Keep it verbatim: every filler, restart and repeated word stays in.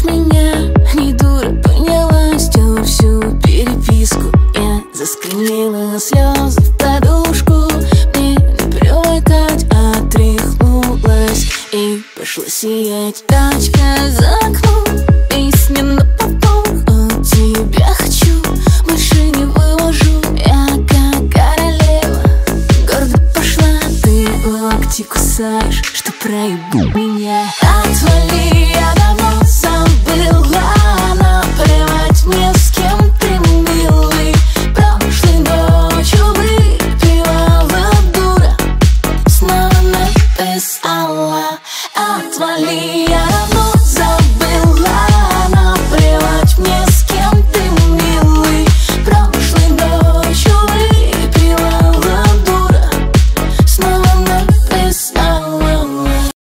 Знаешь меня, не дура, поняла, стер всю переписку. Я заскримела слезы в подушку. Мне не привыкать, отряхнулась и пошла сиять тачка за окном. Песня на повтор, от тебя хочу, больше не вывожу. Я как королева, гордо пошла, ты локти кусаешь, что проебу меня. Отвали, я давно забыла, наплевать мне, с кем ты милый. Прошлой ночью выпивала дура, снова написала. Отвали,